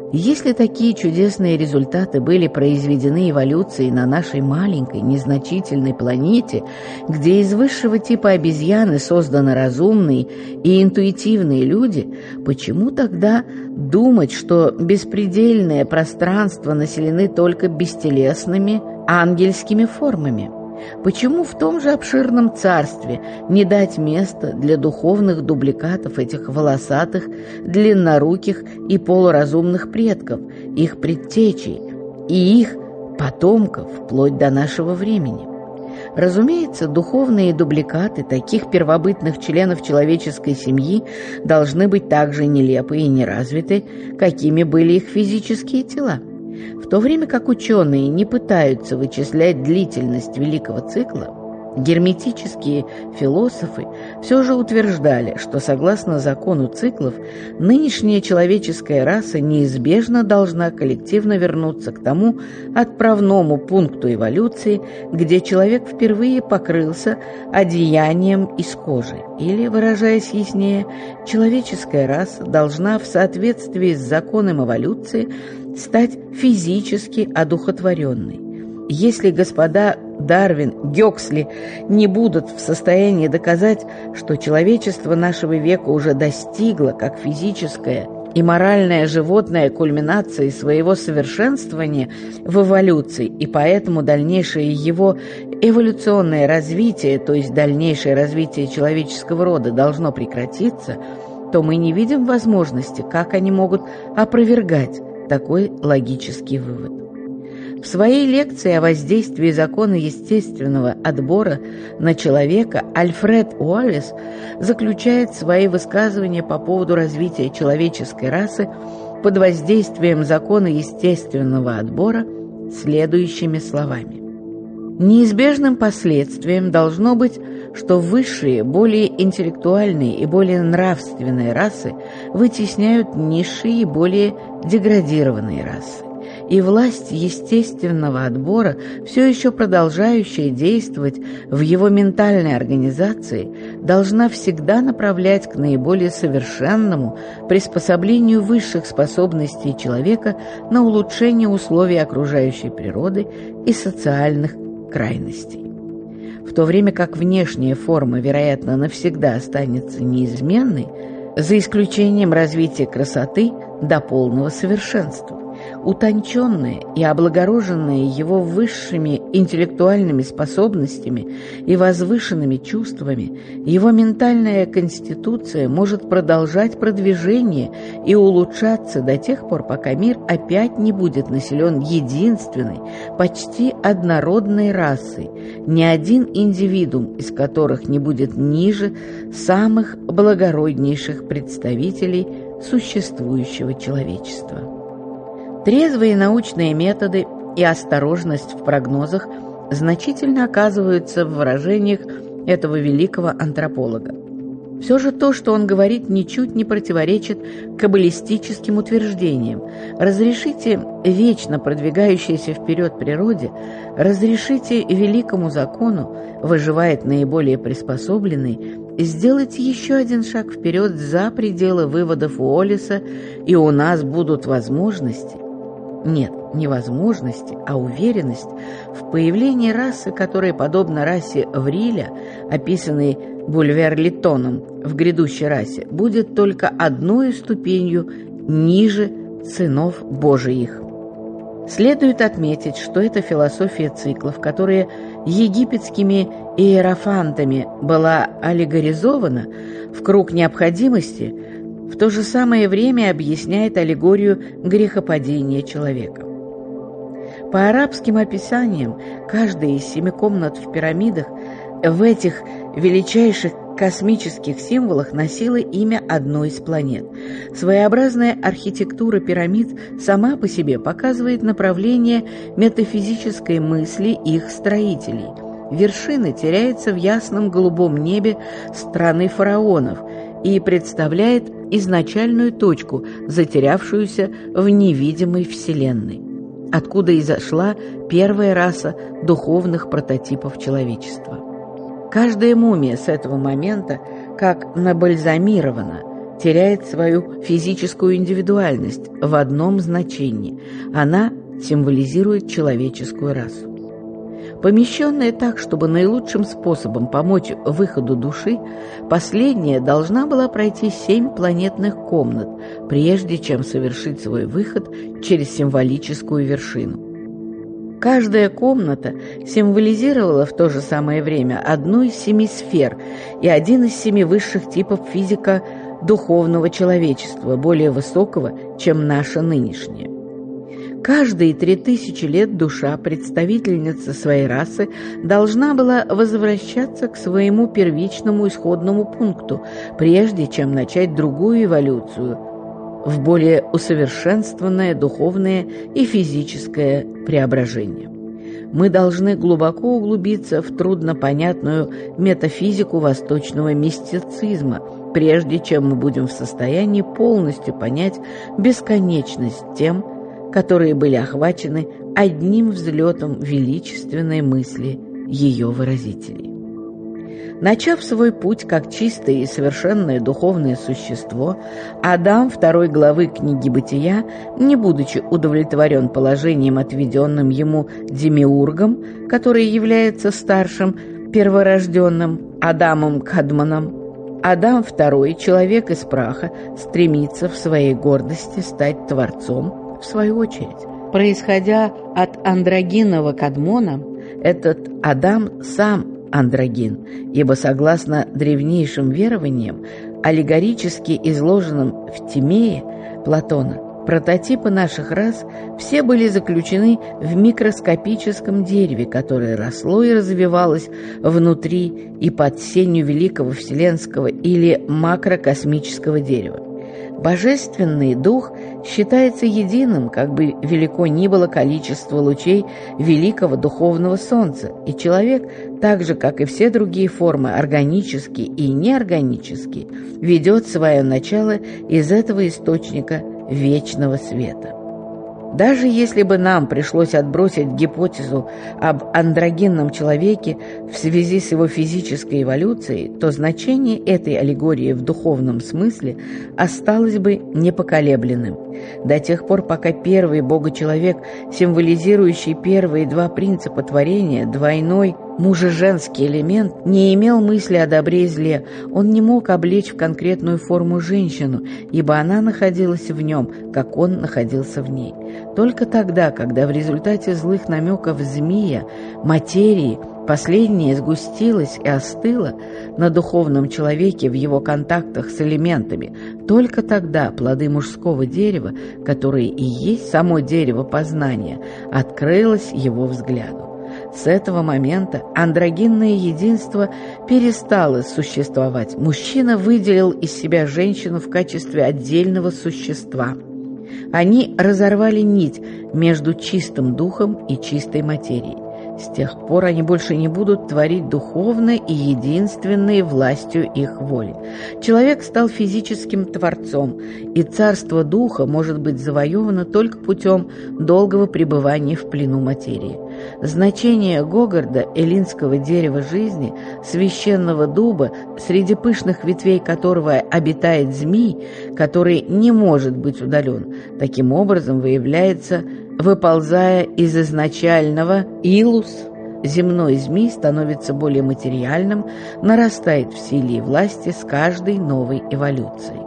Если такие чудесные результаты были произведены эволюцией на нашей маленькой, незначительной планете, где из высшего типа обезьяны созданы разумные и интуитивные люди, почему тогда думать, что беспредельное пространство населены только бестелесными ангельскими формами? Почему в том же обширном царстве не дать места для духовных дубликатов этих волосатых, длинноруких и полуразумных предков, их предтечей и их потомков вплоть до нашего времени? Разумеется, духовные дубликаты таких первобытных членов человеческой семьи должны быть так же нелепы и неразвиты, какими были их физические тела. В то время как ученые не пытаются вычислять длительность великого цикла, герметические философы все же утверждали, что согласно закону циклов, нынешняя человеческая раса неизбежно должна коллективно вернуться к тому отправному пункту эволюции, где человек впервые покрылся одеянием из кожи. Или, выражаясь яснее, человеческая раса должна в соответствии с законом эволюции стать физически одухотворенной. Если господа Дарвин, Гёксли не будут в состоянии доказать, что человечество нашего века уже достигло как физическое и моральное животное кульминации своего совершенствования в эволюции, и поэтому дальнейшее его эволюционное развитие, то есть дальнейшее развитие человеческого рода, должно прекратиться, то мы не видим возможности, как они могут опровергать такой логический вывод. В своей лекции о воздействии закона естественного отбора на человека Альфред Уоллес заключает свои высказывания по поводу развития человеческой расы под воздействием закона естественного отбора следующими словами. Неизбежным последствием должно быть, что высшие, более интеллектуальные и более нравственные расы вытесняют низшие и более деградированные расы. И власть естественного отбора, все еще продолжающая действовать в его ментальной организации, должна всегда направлять к наиболее совершенному приспособлению высших способностей человека на улучшение условий окружающей природы и социальных крайностей. В то время как внешняя форма, вероятно, навсегда останется неизменной, за исключением развития красоты до полного совершенства. Утонченное и облагороженное его высшими интеллектуальными способностями и возвышенными чувствами, его ментальная конституция может продолжать продвижение и улучшаться до тех пор, пока мир опять не будет населен единственной, почти однородной расой, ни один индивидуум из которых не будет ниже самых благороднейших представителей существующего человечества. Трезвые научные методы и осторожность в прогнозах значительно оказываются в выражениях этого великого антрополога. Все же то, что он говорит, ничуть не противоречит каббалистическим утверждениям. Разрешите вечно продвигающейся вперед природе, разрешите великому закону, выживает наиболее приспособленный, сделать еще один шаг вперед за пределы выводов Уоллеса, и у нас будут возможности. Нет, не возможности, а уверенность в появлении расы, которая, подобно расе Вриля, описанной Бульвер-Литтоном в грядущей расе, будет только одной ступенью ниже сынов Божиих. Следует отметить, что эта философия циклов, которая египетскими иерофантами была аллегоризована в круг необходимости, в то же самое время объясняет аллегорию грехопадения человека. По арабским описаниям, каждая из 7 комнат в пирамидах в этих величайших космических символах носила имя одной из планет. Своеобразная архитектура пирамид сама по себе показывает направление метафизической мысли их строителей. Вершина теряется в ясном голубом небе страны фараонов и представляет изначальную точку, затерявшуюся в невидимой вселенной, откуда и зашла первая раса духовных прототипов человечества. Каждая мумия с этого момента как набальзамирована, теряет свою физическую индивидуальность в одном значении. Она символизирует человеческую расу. Помещенная так, чтобы наилучшим способом помочь выходу души, последняя должна была пройти 7 планетных комнат, прежде чем совершить свой выход через символическую вершину. Каждая комната символизировала в то же самое время одну из 7 сфер и один из 7 высших типов физика духовного человечества, более высокого, чем наша нынешняя. Каждые 3000 лет душа, представительница своей расы, должна была возвращаться к своему первичному исходному пункту, прежде чем начать другую эволюцию в более усовершенствованное духовное и физическое преображение. Мы должны глубоко углубиться в труднопонятную метафизику восточного мистицизма, прежде чем мы будем в состоянии полностью понять бесконечность тем, которые были охвачены одним взлетом величественной мысли ее выразителей. Начав свой путь как чистое и совершенное духовное существо, Адам 2 главы книги «Бытия», не будучи удовлетворен положением, отведенным ему демиургом, который является старшим перворожденным Адамом Кадмоном, Адам II, человек из праха, стремится в своей гордости стать творцом. В свою очередь, происходя от андрогинного Кадмона, этот Адам сам андрогин, ибо согласно древнейшим верованиям, аллегорически изложенным в Тимее Платона, прототипы наших рас все были заключены в микроскопическом дереве, которое росло и развивалось внутри и под сенью великого вселенского или макрокосмического дерева. Божественный дух считается единым, как бы велико ни было количество лучей великого духовного солнца, и человек, так же, как и все другие формы, органические и неорганические, ведет свое начало из этого источника вечного света. Даже если бы нам пришлось отбросить гипотезу об андрогинном человеке в связи с его физической эволюцией, то значение этой аллегории в духовном смысле осталось бы непоколебленным. До тех пор, пока первый бога-человек, символизирующий первые 2 принципа творения, двойной мужа-женский элемент, не имел мысли о добре и зле, он не мог облечь в конкретную форму женщину, ибо она находилась в нем, как он находился в ней. Только тогда, когда в результате злых намеков змея, материи, последняя сгустилась и остыла на духовном человеке в его контактах с элементами, только тогда плоды мужского дерева, которые и есть само дерево познания, открылось его взгляду. С этого момента андрогинное единство перестало существовать. Мужчина выделил из себя женщину в качестве отдельного существа. Они разорвали нить между чистым духом и чистой материей. С тех пор они больше не будут творить духовно и единственной властью их воли. Человек стал физическим творцом, и царство духа может быть завоевано только путем долгого пребывания в плену материи. Значение Гогарда, эллинского дерева жизни, священного дуба, среди пышных ветвей которого обитает змей, который не может быть удален, таким образом выявляется, выползая из изначального илус. Земной змей становится более материальным, нарастает в силе и власти с каждой новой эволюцией.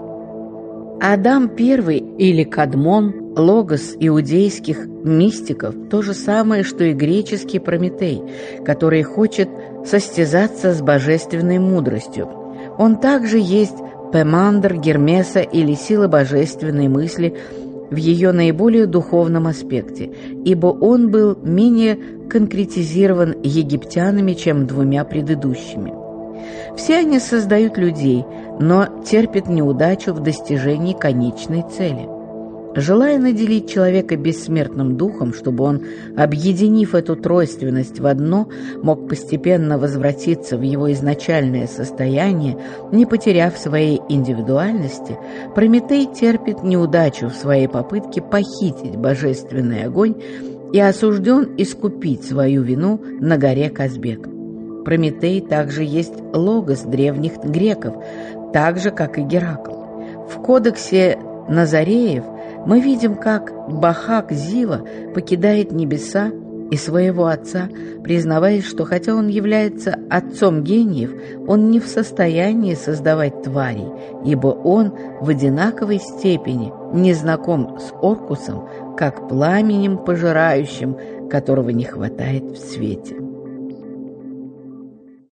Адам I или Кадмон, логос иудейских мистиков, то же самое, что и греческий Прометей, который хочет состязаться с божественной мудростью. Он также есть Пемандр Гермеса или сила божественной мысли в ее наиболее духовном аспекте, ибо он был менее конкретизирован египтянами, чем 2 предыдущими. Все они создают людей, но терпят неудачу в достижении конечной цели. Желая наделить человека бессмертным духом, чтобы он, объединив эту тройственность в одно, мог постепенно возвратиться в его изначальное состояние, не потеряв своей индивидуальности, Прометей терпит неудачу в своей попытке похитить божественный огонь и осужден искупить свою вину на горе Казбек. Прометей также есть логос древних греков, так же, как и Геракл. В кодексе Назареев мы видим, как Бахак Зила покидает небеса и своего отца, признаваясь, что хотя он является отцом гениев, он не в состоянии создавать тварей, ибо он в одинаковой степени не знаком с Оркусом, как пламенем пожирающим, которого не хватает в свете.